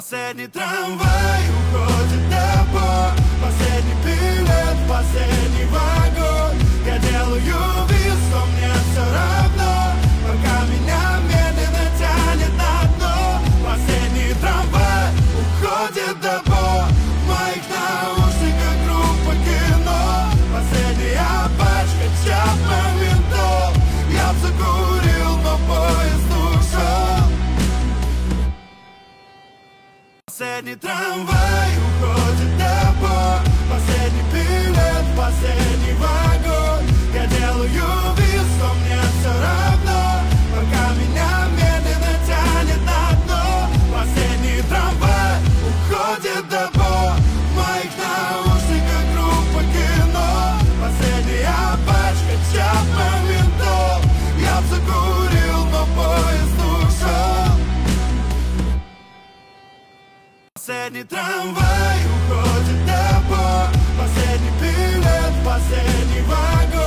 Последний трамвай уходит домой, последний билет, последний вагон. Я делаю вид, что мне все равно, пока меня медленно тянет на дно. Последний трамвай уходит домой, в моих наушниках группа кино. Последняя пачка Чапман винтов, я б закурил, но поезд ушел. Последний трамвай уходит домой, последний билет, последний вагон. Я делаю вид, что мне все равно, пока меня медленно тянет на дно. Последний трамвай уходит домой, в моих наушниках группа кино. Последняя пачка Чапман винтов, я б закурил, но поезд ушел. Последний трамвай уходит домой, последний билет, последний вагон.